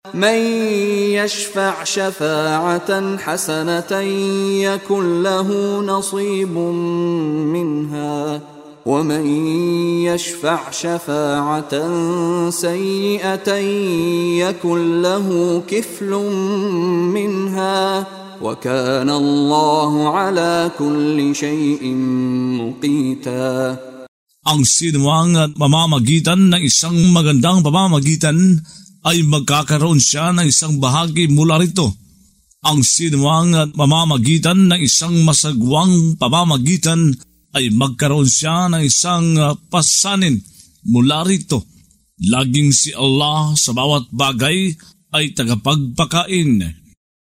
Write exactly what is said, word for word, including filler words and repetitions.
من يشفع شفاعة حسنة يكن له نصيب منها ومن يشفع شفاعة سيئة يكن له كفل منها وكان الله على كل شيء مقيتا. Ang sinuwang at pamamagitan ng isang magandang pamamagitan ay magkakaroon siya ng isang bahagi mula rito. Ang sinuwang at pamamagitan ng isang masagwang pamamagitan ay magkaroon siya ng isang pasanin mula rito. Laging si Allah sa bawat bagay ay tagapagpakain.